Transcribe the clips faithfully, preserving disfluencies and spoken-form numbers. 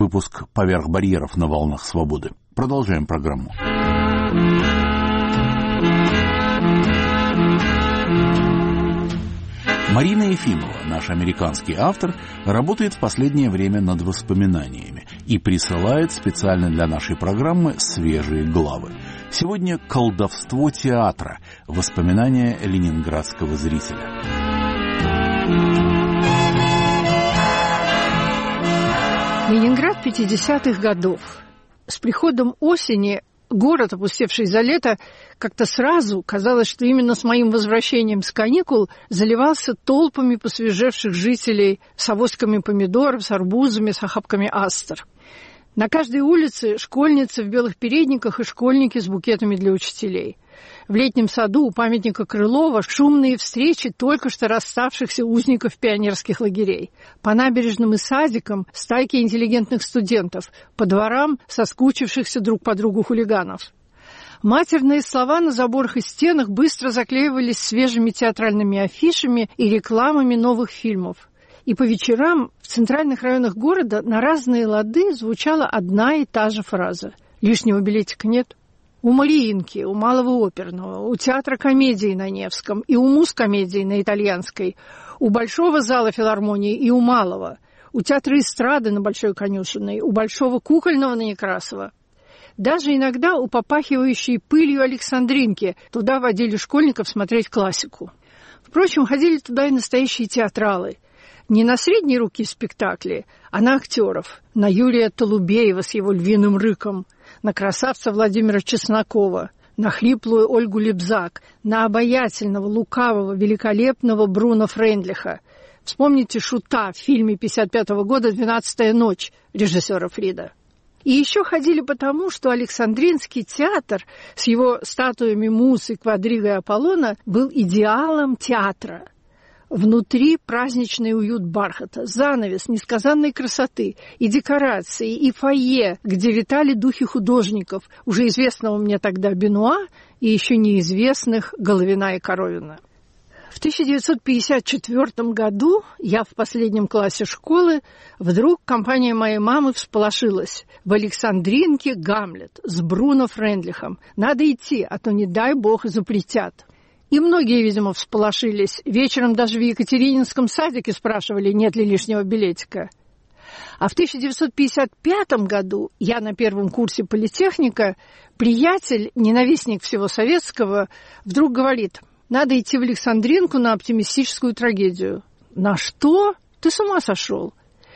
Выпуск «Поверх барьеров» на волнах свободы. Продолжаем программу. Марина Ефимова, наш американский автор, работает в последнее время над воспоминаниями и присылает специально для нашей программы свежие главы. Сегодня «Колдовство театра. Воспоминания ленинградского зрителя». Ленинград пятидесятых годов. С приходом осени город, опустевший за лето, как-то сразу казалось, что именно с моим возвращением с каникул заливался толпами посвежевших жителей с авоськами помидоров, с арбузами, с охапками астр. На каждой улице школьницы в белых передниках и школьники с букетами для учителей. В летнем саду у памятника Крылова шумные встречи только что расставшихся узников пионерских лагерей. По набережным и садикам стайки интеллигентных студентов, по дворам соскучившихся друг по другу хулиганов. Матерные слова на заборах и стенах быстро заклеивались свежими театральными афишами и рекламами новых фильмов. И по вечерам в центральных районах города на разные лады звучала одна и та же фраза: «Лишнего билетика нет». У Мариинки, у Малого оперного, у театра комедии на Невском и у муз-комедии на Итальянской, у Большого зала филармонии и у Малого, у театра эстрады на Большой Конюшенной, у Большого кукольного на Некрасова. Даже иногда у попахивающей пылью Александринки туда водили школьников смотреть классику. Впрочем, ходили туда и настоящие театралы. Не на средней руки спектакли, а на актеров, на Юрия Толубеева с его львиным рыком, на красавца Владимира Чеснокова, на хриплую Ольгу Лебзак, на обаятельного, лукавого, великолепного Бруно Фрейндлиха. Вспомните Шута в фильме пятьдесят пятого года «Двенадцатая ночь» режиссера Фрида. И еще ходили потому, что Александринский театр с его статуями Мус и Квадриго и Аполлона был идеалом театра. Внутри праздничный уют бархата, занавес несказанной красоты, и декорации, и фойе, где витали духи художников, уже известного мне тогда Бенуа и еще неизвестных Головина и Коровина. В тысяча девятьсот пятьдесят четвёртом году я в последнем классе школы, вдруг компания моей мамы всполошилась. В Александринке Гамлет с Бруно Фрейндлихом. Надо идти, а то, не дай бог, запретят. И многие, видимо, всполошились. Вечером даже в Екатерининском садике спрашивали, нет ли лишнего билетика. А в тысяча девятьсот пятьдесят пятом году я на первом курсе политехника, приятель, ненавистник всего советского, вдруг говорит: надо идти в Александринку на оптимистическую трагедию. На что? Ты с ума сошел?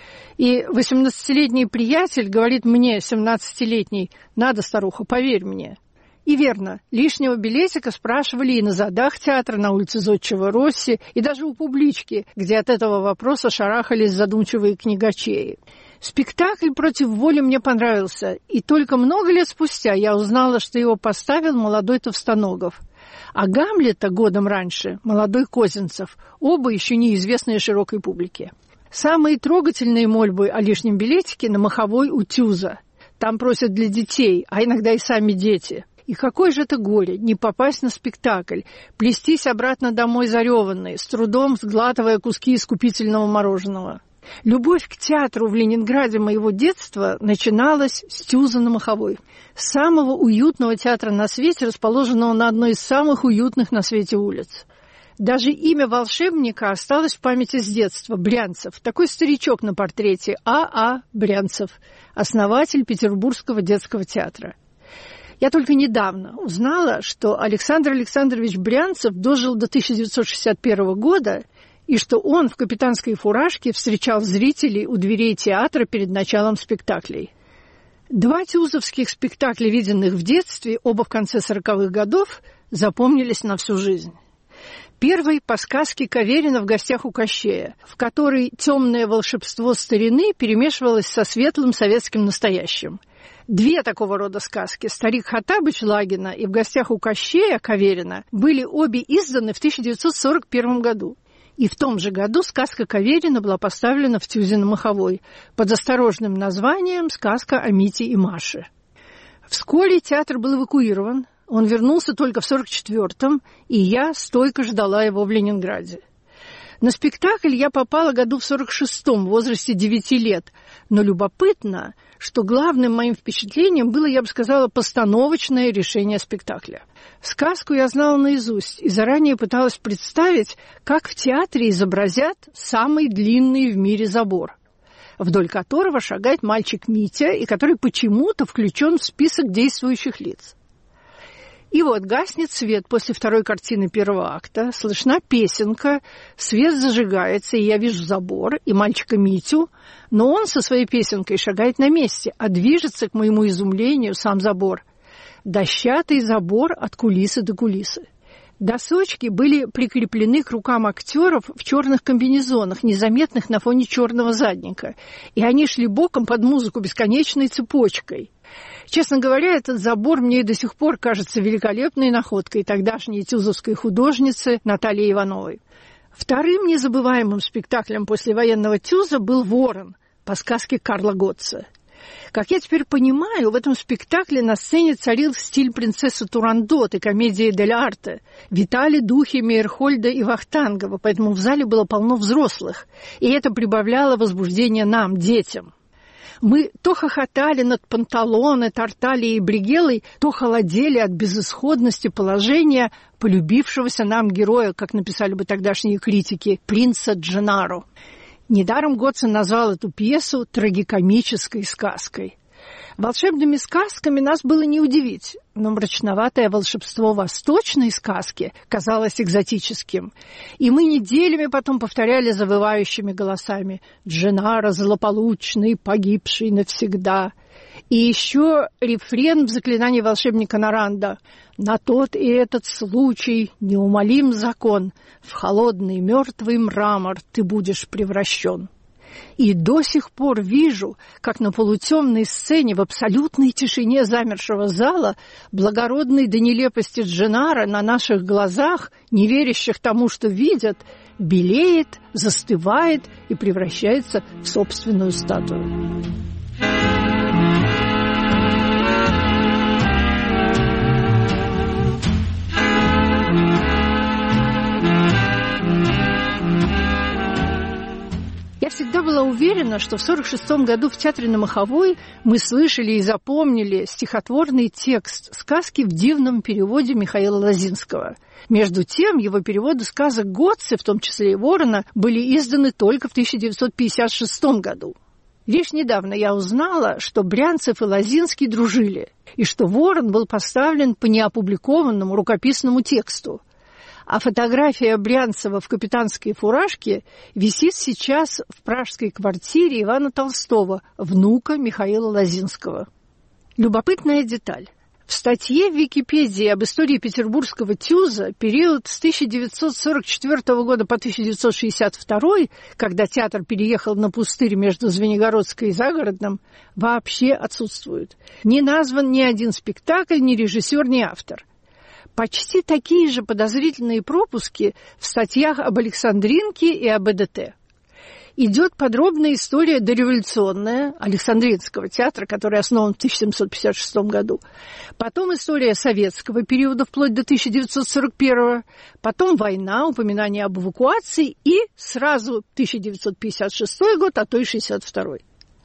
И восемнадцатилетний приятель говорит мне, семнадцатилетний: надо, старуха, поверь мне. И верно, лишнего билетика спрашивали и на задах театра, на улице Зодчего Росси, и даже у публички, где от этого вопроса шарахались задумчивые книгачеи. Спектакль «Против воли» мне понравился, и только много лет спустя я узнала, что его поставил молодой Товстоногов. А Гамлета годом раньше молодой Козинцев, оба еще неизвестные широкой публике. Самые трогательные мольбы о лишнем билетике на Маховой у Тюза. Там просят для детей, а иногда и сами дети. И какое же это горе не попасть на спектакль, плестись обратно домой зареванной, с трудом сглатывая куски искупительного мороженого. Любовь к театру в Ленинграде моего детства начиналась с Тюза на Маховой, самого уютного театра на свете, расположенного на одной из самых уютных на свете улиц. Даже имя волшебника осталось в памяти с детства – Брянцев, такой старичок на портрете А А Брянцев, основатель Петербургского детского театра. Я только недавно узнала, что Александр Александрович Брянцев дожил до тысяча девятьсот шестьдесят первого года, и что он в капитанской фуражке встречал зрителей у дверей театра перед началом спектаклей. Два тюзовских спектакля, виденных в детстве, оба в конце сороковых годов, запомнились на всю жизнь. Первый по сказке Каверина «В гостях у Кощея», в которой темное волшебство старины перемешивалось со светлым советским настоящим. Две такого рода сказки «Старик Хоттабыч» Лагина и «В гостях у Кощея» Каверина были обе изданы в тысяча девятьсот сорок первом году. И в том же году сказка Каверина была поставлена в Тюзе на Маховой под осторожным названием «Сказка о Мите и Маше». Вскоре театр был эвакуирован, он вернулся только в сорок четвёртом, и я стойко ждала его в Ленинграде. На спектакль я попала году в сорок шестом, в возрасте девяти лет. Но любопытно, что главным моим впечатлением было, я бы сказала, постановочное решение спектакля. Сказку я знала наизусть и заранее пыталась представить, как в театре изобразят самый длинный в мире забор, вдоль которого шагает мальчик Митя, и который почему-то включен в список действующих лиц. И вот гаснет свет после второй картины первого акта, слышна песенка, свет зажигается, и я вижу забор и мальчика Митю, но он со своей песенкой шагает на месте, а движется, к моему изумлению, сам забор. Дощатый забор от кулисы до кулисы. Досочки были прикреплены к рукам актеров в черных комбинезонах, незаметных на фоне черного задника, и они шли боком под музыку бесконечной цепочкой. Честно говоря, этот забор мне и до сих пор кажется великолепной находкой тогдашней тюзовской художницы Натальи Ивановой. Вторым незабываемым спектаклем послевоенного Тюза был «Ворон» по сказке Карла Готца. Как я теперь понимаю, в этом спектакле на сцене царил стиль принцессы Турандот и комедии дель арте. Витали духи Мейерхольда и Вахтангова, поэтому в зале было полно взрослых, и это прибавляло возбуждение нам, детям. Мы то хохотали над Панталоне, Тартальей и Бригеллой, то холодели от безысходности положения полюбившегося нам героя, как написали бы тогдашние критики, принца Дженаро. Недаром Готце назвал эту пьесу трагикомической сказкой. Волшебными сказками нас было не удивить, но мрачноватое волшебство восточной сказки казалось экзотическим. И мы неделями потом повторяли завывающими голосами «Дженаро злополучный, погибший навсегда». И еще рефрен в заклинании волшебника Наранда «На тот и этот случай неумолим закон, в холодный мертвый мрамор ты будешь превращен». И до сих пор вижу, как на полутемной сцене в абсолютной тишине замершего зала благородный до нелепости Дженаро на наших глазах, не верящих тому, что видят, белеет, застывает и превращается в собственную статую. Я всегда была уверена, что в сорок шестом году в Театре на Маховой мы слышали и запомнили стихотворный текст сказки в дивном переводе Михаила Лозинского. Между тем, его переводы сказок Готце, в том числе и «Ворона», были изданы только в тысяча девятьсот пятьдесят шестом году. Лишь недавно я узнала, что Брянцев и Лозинский дружили, и что «Ворон» был поставлен по неопубликованному рукописному тексту. А фотография Брянцева в капитанской фуражке висит сейчас в пражской квартире Ивана Толстого, внука Михаила Лозинского. Любопытная деталь. В статье в Википедии об истории петербургского Тюза период с тысяча девятьсот сорок четвёртого года по тысяча девятьсот шестьдесят второй, когда театр переехал на пустырь между Звенигородской и Загородным, вообще отсутствует. Не назван ни один спектакль, ни режиссер, ни автор. Почти такие же подозрительные пропуски в статьях об Александринке и об э дэ тэ. Идет подробная история дореволюционная Александринского театра, который основан в тысяча семьсот пятьдесят шестом году. Потом история советского периода вплоть до тысяча девятьсот сорок первого. Потом война, упоминание об эвакуации и сразу тысяча девятьсот пятьдесят шестой год, а то и шестьдесят второй.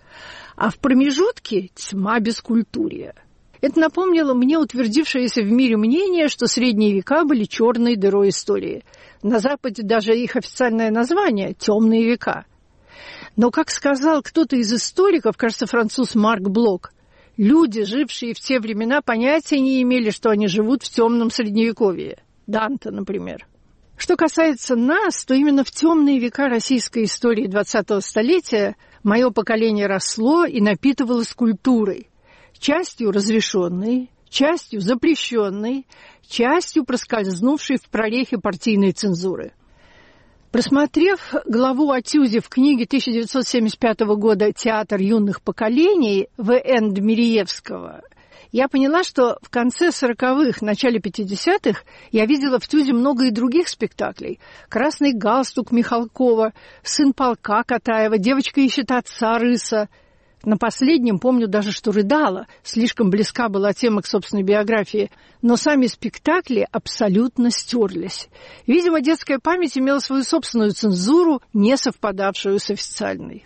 А в промежутке тьма бескультурья. Это напомнило мне утвердившееся в мире мнение, что средние века были черной дырой истории. На Западе даже их официальное название – «темные века». Но, как сказал кто-то из историков, кажется, француз Марк Блок, люди, жившие в те времена, понятия не имели, что они живут в темном средневековье. Данте, например. Что касается нас, то именно в темные века российской истории двадцатого столетия мое поколение росло и напитывалось культурой. Частью разрешенной, частью запрещенной, частью проскользнувшей в прорехе партийной цензуры. Просмотрев главу о Тюзе в книге тысяча девятьсот семьдесят пятого года «Театр юных поколений» В Н Дмириевского, я поняла, что в конце сороковых, начале пятидесятых я видела в Тюзе много и других спектаклей. «Красный галстук» Михалкова, «Сын полка» Катаева, «Девочка ищет отца» Рыса. На последнем помню даже, что рыдала, слишком близка была тема к собственной биографии, но сами спектакли абсолютно стерлись. Видимо, детская память имела свою собственную цензуру, не совпадавшую с официальной.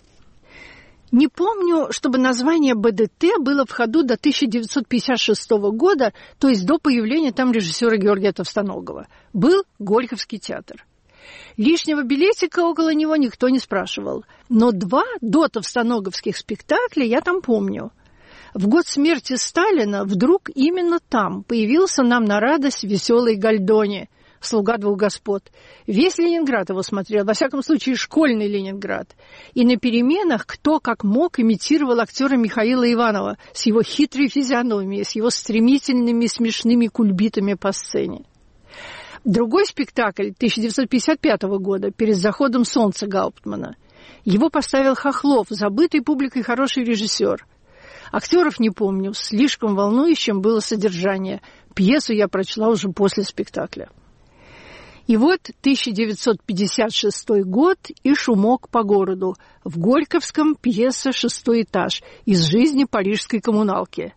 Не помню, чтобы название БДТ было в ходу до тысяча девятьсот пятьдесят шестого года, то есть до появления там режиссера Георгия Товстоногова. Был Горьковский театр. Лишнего билетика около него никто не спрашивал. Но два до товстоноговских спектакля я там помню. В год смерти Сталина вдруг именно там появился нам на радость веселый Гальдони, слуга двух господ. Весь Ленинград его смотрел, во всяком случае школьный Ленинград. И на переменах кто как мог имитировал актера Михаила Иванова с его хитрой физиономией, с его стремительными смешными кульбитами по сцене. Другой спектакль тысяча девятьсот пятьдесят пятого года «Перед заходом солнца» Гауптмана. Его поставил Хохлов, забытый публикой хороший режиссер. Актеров не помню, слишком волнующим было содержание. Пьесу я прочла уже после спектакля. И вот тысяча девятьсот пятьдесят шестой год и шумок по городу. В Горьковском пьеса «Шестой этаж» из жизни парижской коммуналки.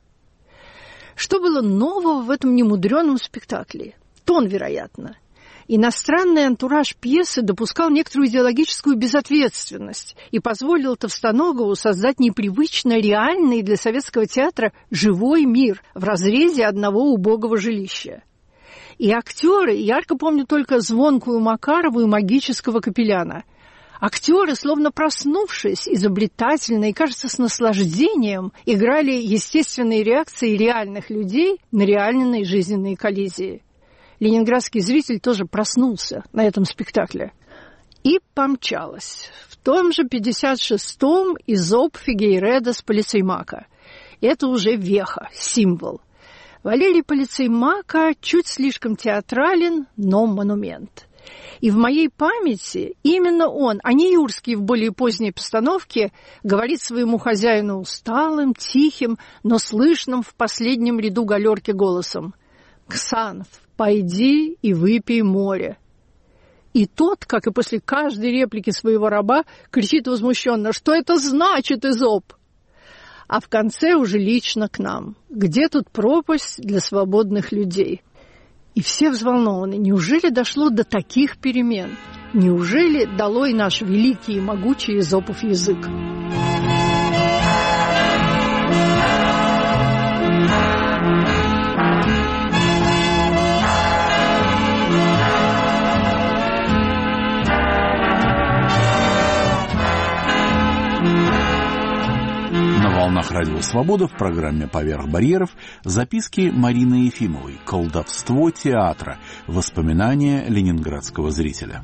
Что было нового в этом немудреном спектакле? Тон, вероятно. Иностранный антураж пьесы допускал некоторую идеологическую безответственность и позволил Товстоногову создать непривычно реальный для советского театра живой мир в разрезе одного убогого жилища. И актеры, ярко помню только звонкую Макарову и магического Капеляна. Актеры, словно проснувшись, изобретательно и, кажется, с наслаждением, играли естественные реакции реальных людей на реальные жизненные коллизии. Ленинградский зритель тоже проснулся на этом спектакле. И помчалась. В том же пятьдесят шестом Изоп Фигейреда с Полицеймака. Это уже веха, символ. Валерий Полицеймака чуть слишком театрален, но монумент. И в моей памяти именно он, а не Юрский в более поздней постановке, говорит своему хозяину усталым, тихим, но слышным в последнем ряду галерки голосом: «Ксанф, пойди и выпей море». И тот, как и после каждой реплики своего раба, кричит возмущенно: «Что это значит, Изоп?» А в конце уже лично к нам: «Где тут пропасть для свободных людей?» И все взволнованы. Неужели дошло до таких перемен? Неужели долой наш великий и могучий Изопов язык? На волнах Радио Свобода в программе «Поверх барьеров» записки Марины Ефимовой «Колдовство театра. Воспоминания ленинградского зрителя».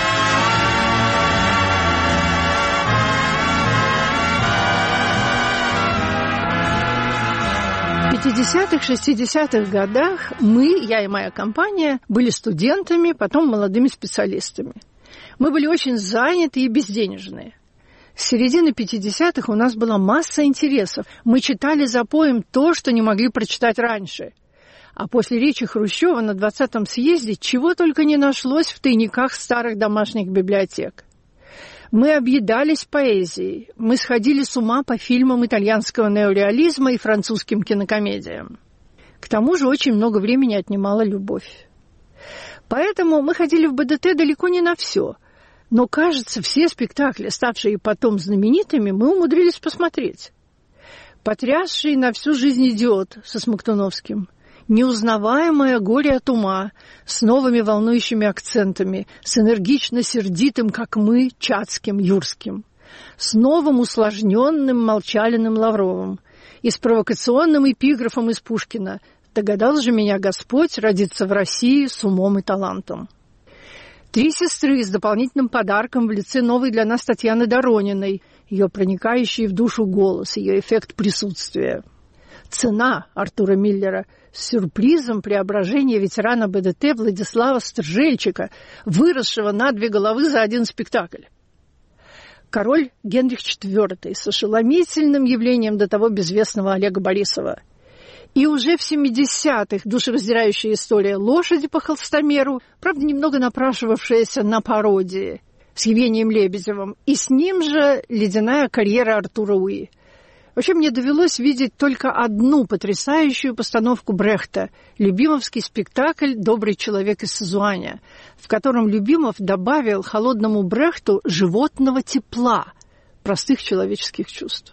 В пятидесятых-шестидесятых годах мы, я и моя компания, были студентами, потом молодыми специалистами. Мы были очень заняты и безденежные. С середины пятидесятых у нас была масса интересов. Мы читали запоем то, что не могли прочитать раньше. А после речи Хрущева на двадцатом съезде чего только не нашлось в тайниках старых домашних библиотек. Мы объедались поэзией. Мы сходили с ума по фильмам итальянского неореализма и французским кинокомедиям. К тому же очень много времени отнимала любовь. Поэтому мы ходили в БДТ далеко не на все. Но, кажется, все спектакли, ставшие потом знаменитыми, мы умудрились посмотреть. «Потрясший на всю жизнь идиот» со Смоктуновским, «Неузнаваемое горе от ума» с новыми волнующими акцентами, с энергично-сердитым, как мы, Чацким, Юрским, с новым усложненным Молчалиным Лавровым и с провокационным эпиграфом из Пушкина: «Догадал же меня Господь родиться в России с умом и талантом». «Три сестры» с дополнительным подарком в лице новой для нас Татьяны Дорониной, ее проникающий в душу голос, ее эффект присутствия. «Цена» Артура Миллера с сюрпризом преображения ветерана БДТ Владислава Стржельчика, выросшего на две головы за один спектакль. «Король Генрих четвёртый» с ошеломительным явлением до того безвестного Олега Борисова. И уже в семидесятых душераздирающая история «Лошади по холстомеру», правда, немного напрашивавшаяся на пародии, с Евгением Лебедевым, и с ним же ледяная карьера Артура Уи. Вообще, мне довелось видеть только одну потрясающую постановку Брехта – любимовский спектакль «Добрый человек из Созуаня», в котором Любимов добавил холодному Брехту животного тепла, простых человеческих чувств.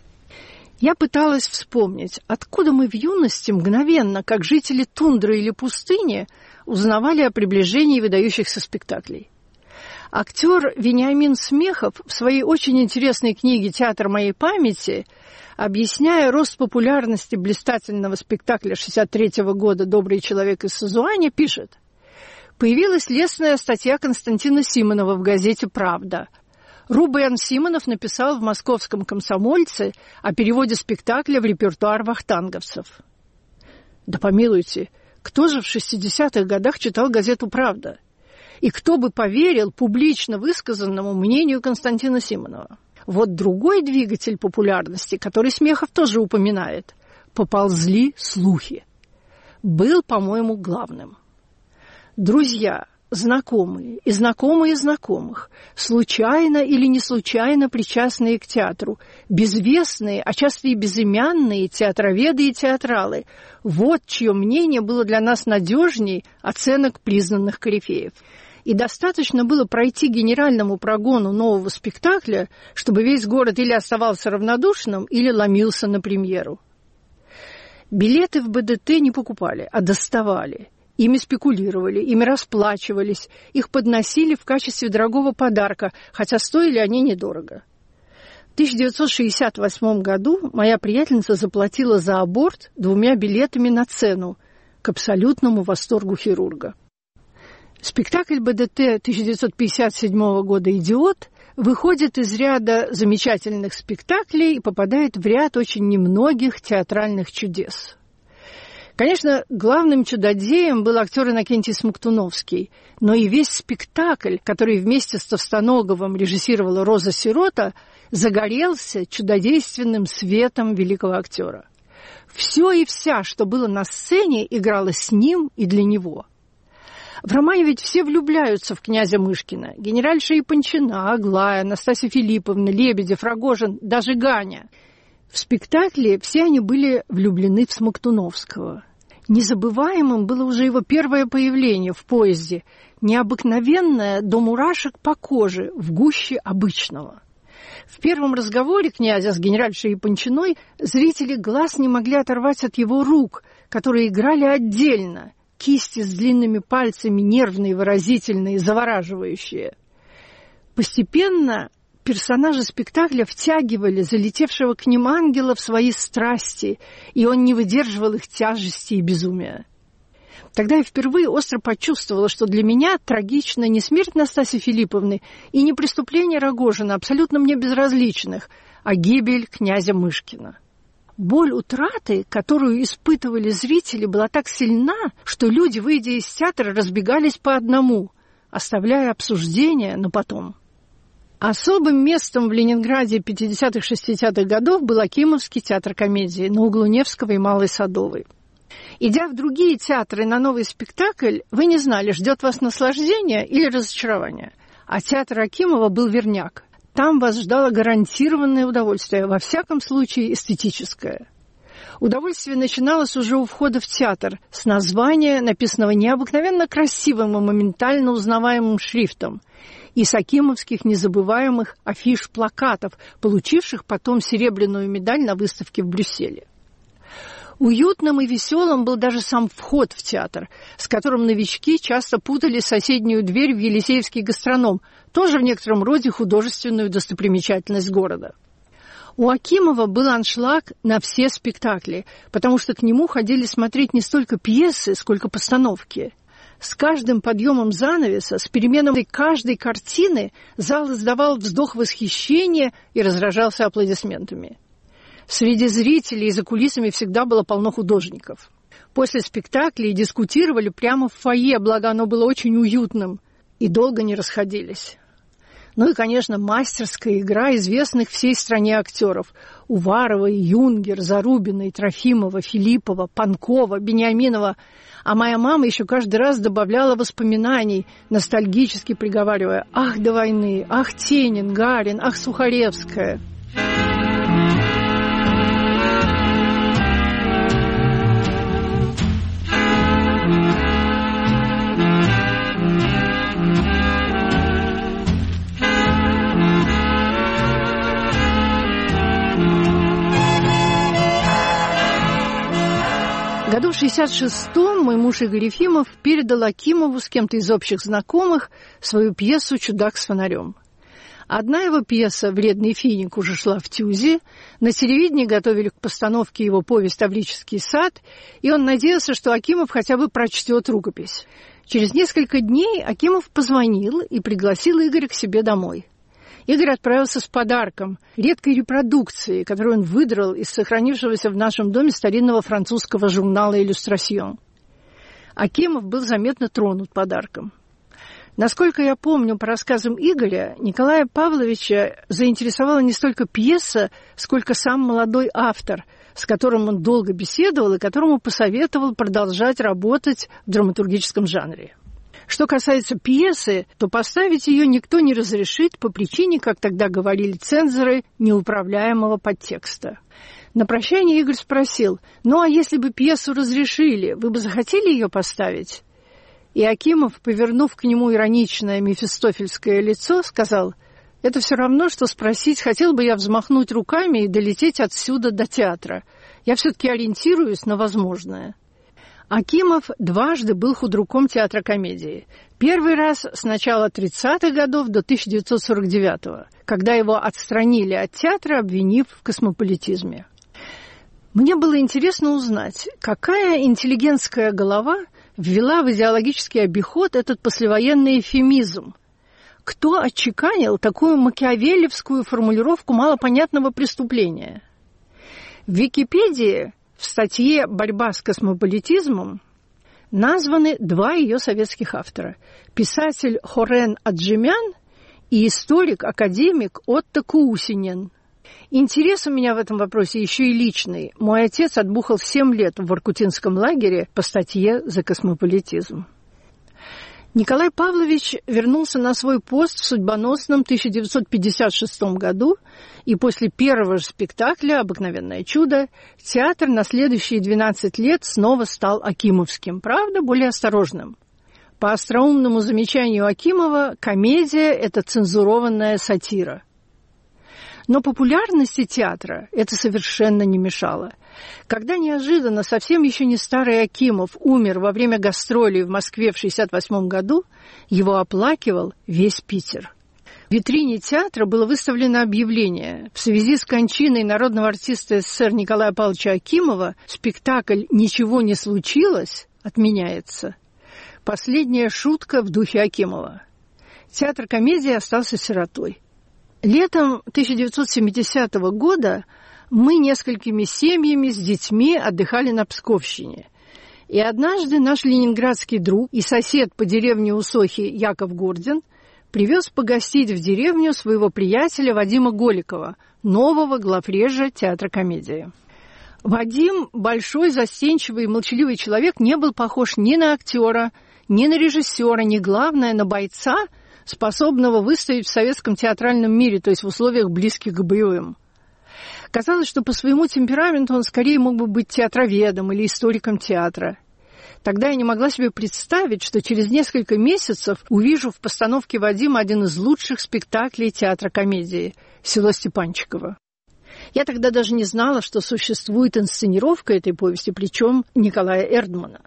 Я пыталась вспомнить, откуда мы в юности мгновенно, как жители тундры или пустыни, узнавали о приближении выдающихся спектаклей. Актер Вениамин Смехов в своей очень интересной книге «Театр моей памяти», объясняя рост популярности блистательного спектакля шестьдесят третьего года «Добрый человек из Созуаня», пишет: «Появилась лестная статья Константина Симонова в газете «Правда». Рубен Симонов написал в «Московском комсомольце» о переводе спектакля в репертуар вахтанговцев». Да помилуйте, кто же в шестидесятых годах читал газету «Правда»? И кто бы поверил публично высказанному мнению Константина Симонова? Вот другой двигатель популярности, который Смехов тоже упоминает. Поползли слухи. Был, по-моему, главным. Друзья, знакомые и знакомые знакомых, случайно или не случайно причастные к театру, безвестные, а часто и безымянные театроведы и театралы. Вот чье мнение было для нас надежней оценок признанных корифеев. И достаточно было пройти генеральному прогону нового спектакля, чтобы весь город или оставался равнодушным, или ломился на премьеру. Билеты в БДТ не покупали, а доставали. Ими спекулировали, ими расплачивались, их подносили в качестве дорогого подарка, хотя стоили они недорого. В тысяча девятьсот шестьдесят восьмом году моя приятельница заплатила за аборт двумя билетами на цену, к абсолютному восторгу хирурга. Спектакль БДТ тысяча девятьсот пятьдесят седьмого года «Идиот» выходит из ряда замечательных спектаклей и попадает в ряд очень немногих театральных чудес. Конечно, главным чудодеем был актер Иннокентий Смоктуновский, но и весь спектакль, который вместе с Товстоноговым режиссировала Роза Сирота, загорелся чудодейственным светом великого актера. Все и вся, что было на сцене, играло с ним и для него. В романе ведь все влюбляются в князя Мышкина. Генеральша Япончина, Аглая, Настасья Филипповна, Лебедев, Рогожин, даже Ганя. В спектакле все они были влюблены в Смоктуновского. Незабываемым было уже его первое появление в поезде, необыкновенное до мурашек по коже, в гуще обычного. В первом разговоре князя с генеральшей Япончиной зрители глаз не могли оторвать от его рук, которые играли отдельно, кисти с длинными пальцами, нервные, выразительные, завораживающие. Постепенно персонажи спектакля втягивали залетевшего к ним ангела в свои страсти, и он не выдерживал их тяжести и безумия. Тогда я впервые остро почувствовала, что для меня трагична не смерть Настасьи Филипповны и не преступление Рогожина, абсолютно мне безразличных, а гибель князя Мышкина. Боль утраты, которую испытывали зрители, была так сильна, что люди, выйдя из театра, разбегались по одному, оставляя обсуждения на потом. Особым местом в Ленинграде пятидесятых-шестидесятых годов был Акимовский театр комедии на углу Невского и Малой Садовой. Идя в другие театры на новый спектакль, вы не знали, ждет вас наслаждение или разочарование. А театр Акимова был верняк. Там вас ждало гарантированное удовольствие, во всяком случае эстетическое. Удовольствие начиналось уже у входа в театр с названия, написанного необыкновенно красивым и моментально узнаваемым шрифтом, и с акимовских незабываемых афиш-плакатов, получивших потом серебряную медаль на выставке в Брюсселе. Уютным и веселым был даже сам вход в театр, с которым новички часто путали соседнюю дверь в Елисеевский гастроном, тоже в некотором роде художественную достопримечательность города. У Акимова был аншлаг на все спектакли, потому что к нему ходили смотреть не столько пьесы, сколько постановки. С каждым подъемом занавеса, с переменой каждой картины зал издавал вздох восхищения и разражался аплодисментами. Среди зрителей и за кулисами всегда было полно художников. После спектаклей дискутировали прямо в фойе, благо оно было очень уютным, и долго не расходились. Ну и, конечно, мастерская игра известных всей стране актеров. Уварова, Юнгер, Зарубина, Трофимова, Филиппова, Панкова, Бениаминова. А моя мама еще каждый раз добавляла воспоминаний, ностальгически приговаривая: «Ах, до войны! Ах, Тенин, Гарин! Ах, Сухаревская!» Году в шестьдесят шестом мой муж Игорь Ефимов передал Акимову с кем-то из общих знакомых свою пьесу «Чудак с фонарем». Одна его пьеса «Вредный финик» уже шла в ТЮЗе, на телевидении готовили к постановке его повесть «Таврический сад», и он надеялся, что Акимов хотя бы прочтет рукопись. Через несколько дней Акимов позвонил и пригласил Игоря к себе домой. Игорь отправился с подарком, редкой репродукцией, которую он выдрал из сохранившегося в нашем доме старинного французского журнала «Иллюстрасьон». Акимов был заметно тронут подарком. Насколько я помню по рассказам Игоря, Николая Павловича заинтересовала не столько пьеса, сколько сам молодой автор, с которым он долго беседовал и которому посоветовал продолжать работать в драматургическом жанре. Что касается пьесы, то поставить ее никто не разрешит по причине, как тогда говорили цензоры, неуправляемого подтекста. На прощание Игорь спросил: «Ну, а если бы пьесу разрешили, вы бы захотели ее поставить?» И Акимов, повернув к нему ироничное мефистофельское лицо, сказал: «Это все равно, что спросить, хотел бы я взмахнуть руками и долететь отсюда до театра. Я все-таки ориентируюсь на возможное». Акимов дважды был худруком театра комедии. Первый раз с начала тридцатых годов до тысяча девятьсот сорок девятого, когда его отстранили от театра, обвинив в космополитизме. Мне было интересно узнать, какая интеллигентская голова ввела в идеологический обиход этот послевоенный эвфемизм. Кто отчеканил такую макиавеллевскую формулировку малопонятного преступления? В Википедии в статье «Борьба с космополитизмом» названы два ее советских автора – писатель Хорен Аджемян и историк-академик Отто Куусинен. Интерес у меня в этом вопросе еще и личный. Мой отец отбухал семь лет в воркутинском лагере по статье «За космополитизм». Николай Павлович вернулся на свой пост в судьбоносном тысяча девятьсот пятьдесят шестом году, и после первого же спектакля «Обыкновенное чудо» театр на следующие двенадцать лет снова стал акимовским, правда, более осторожным. По остроумному замечанию Акимова, комедия – это цензурованная сатира. Но популярности театра это совершенно не мешало. Когда неожиданно совсем еще не старый Акимов умер во время гастролей в Москве в шестьдесят восьмом году, его оплакивал весь Питер. В витрине театра было выставлено объявление: в связи с кончиной народного артиста СССР Николая Павловича Акимова спектакль «Ничего не случилось» отменяется. Последняя шутка в духе Акимова. Театр комедии остался сиротой. Летом тысяча девятьсот семидесятого года мы несколькими семьями с детьми отдыхали на Псковщине. И однажды наш ленинградский друг и сосед по деревне Усохи Яков Гордин привез погостить в деревню своего приятеля Вадима Голикова, нового главрежа театра комедии. Вадим, большой, застенчивый и молчаливый человек, не был похож ни на актера, ни на режиссера, ни, главное, на бойца, способного выстоять в советском театральном мире, то есть в условиях, близких к боевым. Казалось, что по своему темпераменту он скорее мог бы быть театроведом или историком театра. Тогда я не могла себе представить, что через несколько месяцев увижу в постановке Вадима один из лучших спектаклей театра комедии «Село Степанчиково». Я тогда даже не знала, что существует инсценировка этой повести, причем Николая Эрдмана.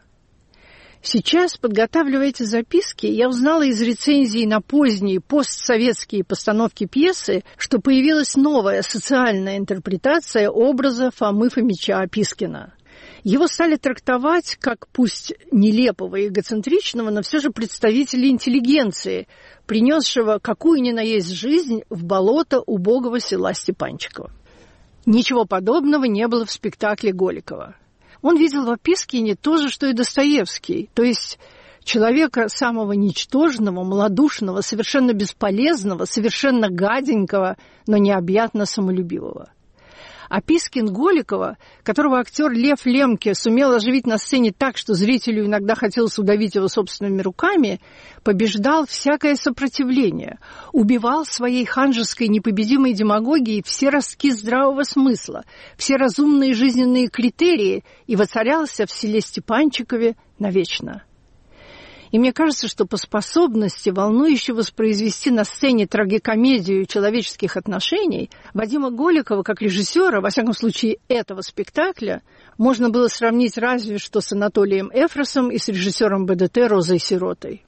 Сейчас, подготавливая эти записки, я узнала из рецензий на поздние постсоветские постановки пьесы, что появилась новая социальная интерпретация образа Фомы Фомича Опискина. Его стали трактовать как пусть нелепого и эгоцентричного, но все же представителя интеллигенции, принесшего какую ни на есть жизнь в болото убогого села Степанчиково. Ничего подобного не было в спектакле Голикова. Он видел в Опискине то же, что и Достоевский, то есть человека самого ничтожного, малодушного, совершенно бесполезного, совершенно гаденького, но необъятно самолюбивого. Опискин Голикова, которого актер Лев Лемке сумел оживить на сцене так, что зрителю иногда хотелось удавить его собственными руками, побеждал всякое сопротивление, убивал своей ханжеской непобедимой демагогией все ростки здравого смысла, все разумные жизненные критерии и воцарялся в селе Степанчикове навечно. И мне кажется, что по способности волнующе воспроизвести на сцене трагикомедию человеческих отношений Вадима Голикова как режиссера, во всяком случае этого спектакля, можно было сравнить разве что с Анатолием Эфросом и с режиссером БДТ Розой Сиротой.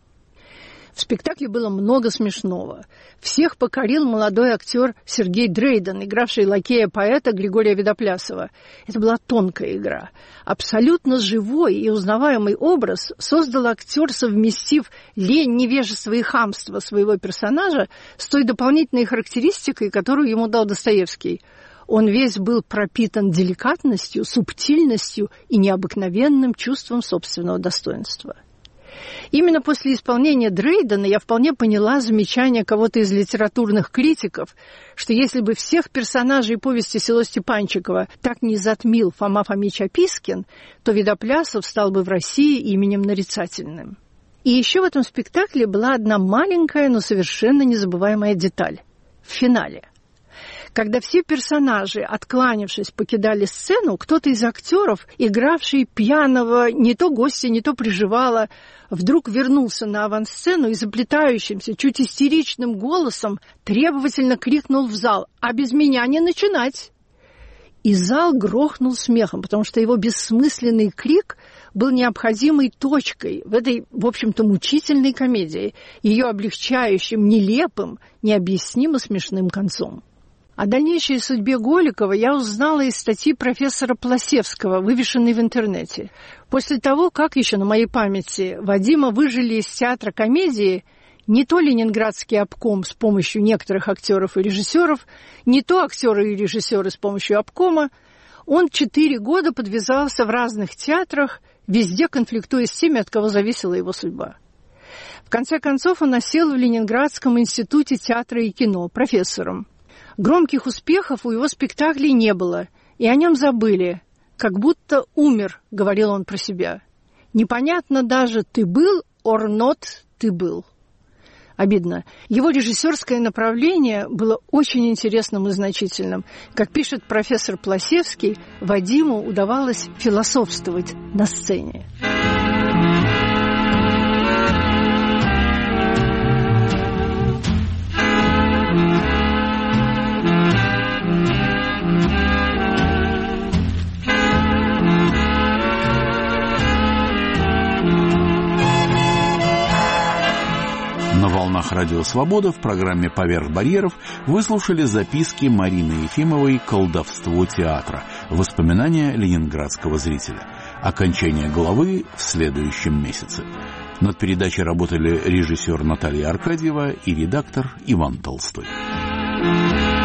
В спектакле было много смешного. Всех покорил молодой актер Сергей Дрейден, игравший лакея поэта Григория Видоплясова. Это была тонкая игра. Абсолютно живой и узнаваемый образ создал актер, совместив лень, невежество и хамство своего персонажа с той дополнительной характеристикой, которую ему дал Достоевский. Он весь был пропитан деликатностью, субтильностью и необыкновенным чувством собственного достоинства. Именно после исполнения Дрейдена я вполне поняла замечание кого-то из литературных критиков, что если бы всех персонажей повести «Село Степанчиково» так не затмил Фома Фомич Опискин, то Видоплясов стал бы в России именем нарицательным. И еще в этом спектакле была одна маленькая, но совершенно незабываемая деталь. В финале. Когда все персонажи, откланявшись, покидали сцену, кто-то из актеров, игравший пьяного не то гостя, не то приживала, вдруг вернулся на авансцену и заплетающимся, чуть истеричным голосом требовательно крикнул в зал: «А без меня не начинать!» И зал грохнул смехом, потому что его бессмысленный крик был необходимой точкой в этой, в общем-то, мучительной комедии, ее облегчающим, нелепым, необъяснимо смешным концом. О дальнейшей судьбе Голикова я узнала из статьи профессора Пласевского, вывешенной в интернете. После того, как еще на моей памяти Вадима выжили из театра комедии не то ленинградский обком с помощью некоторых актеров и режиссеров, не то актеры и режиссеры с помощью обкома, он четыре года подвязался в разных театрах, везде конфликтуя с теми, от кого зависела его судьба. В конце концов, он осел в Ленинградском институте театра и кино профессором. Громких успехов у его спектаклей не было, и о нем забыли. Как будто умер, говорил он про себя. Непонятно даже, ты был or not ты был. Обидно. Его режиссерское направление было очень интересным и значительным. Как пишет профессор Пласевский, Вадиму удавалось философствовать на сцене. На волнах Радио Свобода в программе «Поверх барьеров» вы слушали записки Марины Ефимовой «Колдовство театра. Воспоминания ленинградского зрителя». Окончание главы в следующем месяце. Над передачей работали режиссер Наталья Аркадьева и редактор Иван Толстой.